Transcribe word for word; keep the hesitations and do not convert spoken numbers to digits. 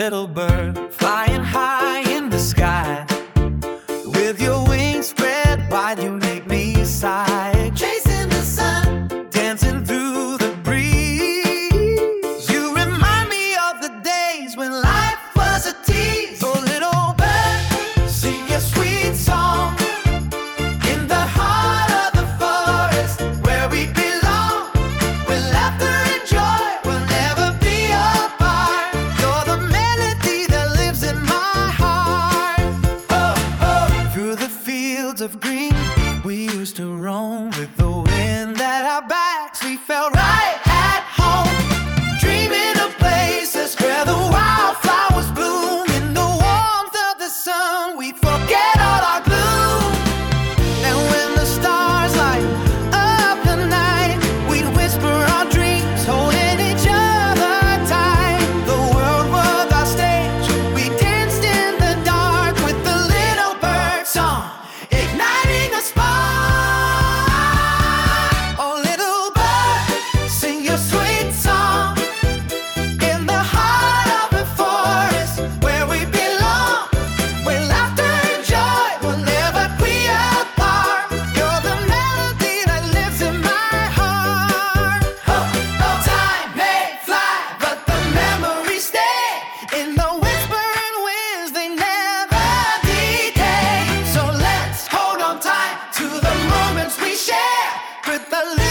little bird flying high in the sky. With your wings spread wide, you make me sigh. Chasing the sun, dancing through the breeze. You remind me of the days when life was a tease. Oh, little bird, sing your sweet song in the heart of the forest where we belong. With laughter and joy, we'll never be apart. You're the melody that lives in my heart. Oh, oh. Through the fields of green, we used to roam. With the wind at our backs, we felt right at home. Dreaming of places where the wildflowers bloom. In the warmth of the sun, we'd forget all our gloom. And when the stars light up the night, we'd whisper our dreams, holding each other tight. The world was our stage, we danced in the dark with the little bird song, igniting a spark. Oh, little bird, sing your sweet song in the heart of the forest where we belong. With laughter and joy, we'll never be apart. You're the melody that lives in my heart. Oh, oh. Time may fly, but the memories stay. In the whispering winds, they never decay. So let's hold on tight to the moments we share with the little